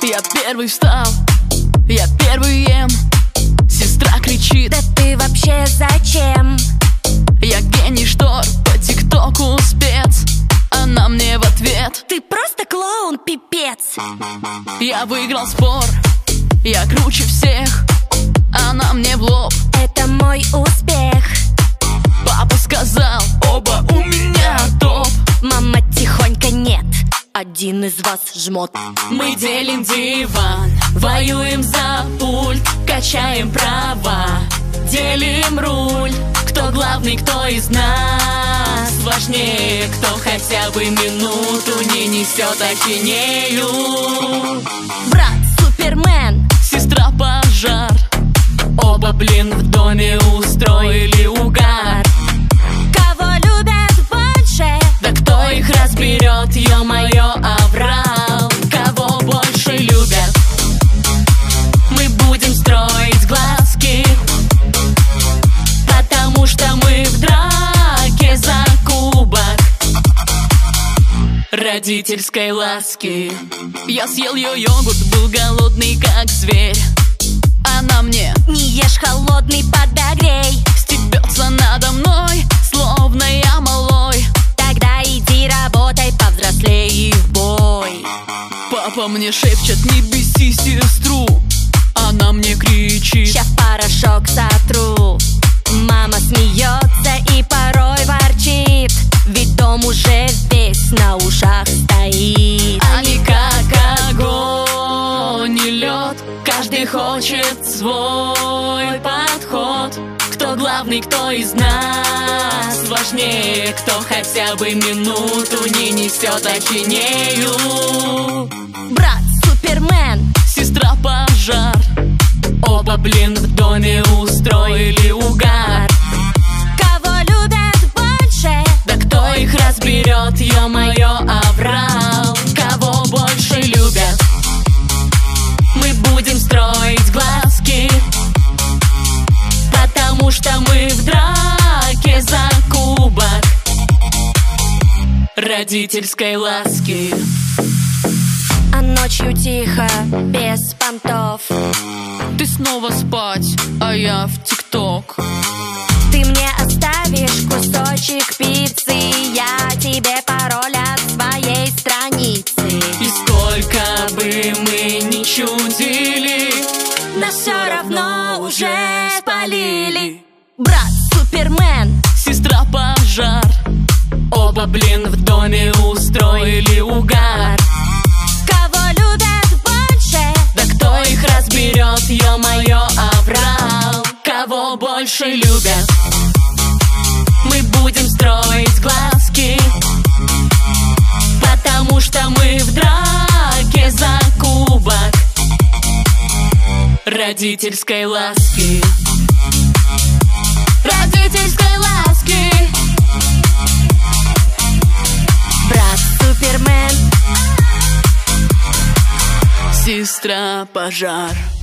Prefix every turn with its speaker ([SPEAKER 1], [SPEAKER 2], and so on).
[SPEAKER 1] Я первый встал, я первый ем. Сестра кричит:
[SPEAKER 2] да ты вообще зачем?
[SPEAKER 1] Я гений штор, по тиктоку спец. Она мне в ответ:
[SPEAKER 2] ты просто клоун, пипец.
[SPEAKER 1] Я выиграл спор, я круче всех. Она мне в лоб:
[SPEAKER 2] это мой успех.
[SPEAKER 1] Папа сказал: оба у меня топ.
[SPEAKER 2] Мама тихонько: нет, один из вас жмот.
[SPEAKER 1] Мы делим диван, воюем за пульт, качаем права, делим руль. Кто главный, кто из нас важнее, кто хотя бы минуту не несет ахинею.
[SPEAKER 2] Брат Супермен,
[SPEAKER 1] сестра пожар. Оба, блин, в доме устроили угар.
[SPEAKER 2] Кого любят больше?
[SPEAKER 1] Да кто их разберет, ё-моё, аврал. Кого больше любят? Мы будем строить глазки, потому что мы в драке за кубок родительской ласки. Я съел ее йогурт, был голодный как зверь. Она мне:
[SPEAKER 2] не ешь холодный, подогрей.
[SPEAKER 1] стебется надо мной, словно я малой.
[SPEAKER 2] Тогда иди работай, повзрослей и в бой.
[SPEAKER 1] Папа мне шепчет: не беси сестру. Она мне кричит:
[SPEAKER 2] щас порошок сотру. Мама смеется и порой ворчит, ведь дом уже весь на ушах стоит.
[SPEAKER 1] Они как огонь и лед, каждый хочет свой подход. Кто главный, кто из нас важнее, кто хотя бы минуту не несет ахинею.
[SPEAKER 2] Брат Супермен,
[SPEAKER 1] сестра пожар. Оба, блин, в доме устроили угар.
[SPEAKER 2] кого любят больше?
[SPEAKER 1] Да кто их разберет, ё-моё, аврал. Кого больше любят? Мы будем строить глазки, потому что мы в драке за кубок родительской ласки.
[SPEAKER 2] А ночью тихо, без понтов.
[SPEAKER 1] Ты снова спать, а я в тикток.
[SPEAKER 2] Ты мне оставишь кусочек пиццы, я тебе пароль от своей страницы.
[SPEAKER 1] И сколько бы мы ни чудили,
[SPEAKER 2] нас все равно уже спалили. Брат Супермен,
[SPEAKER 1] сестра пожар. Оба, блин, в доме устроили угар.
[SPEAKER 2] кого любят больше?
[SPEAKER 1] Да кто их разберет, ё-моё, аврал. Кого больше любят? Мы будем строить глазки, потому что мы в драке за кубок родительской ласки. Родительской ласки.
[SPEAKER 2] Брат Супермен,
[SPEAKER 1] сестра пожар.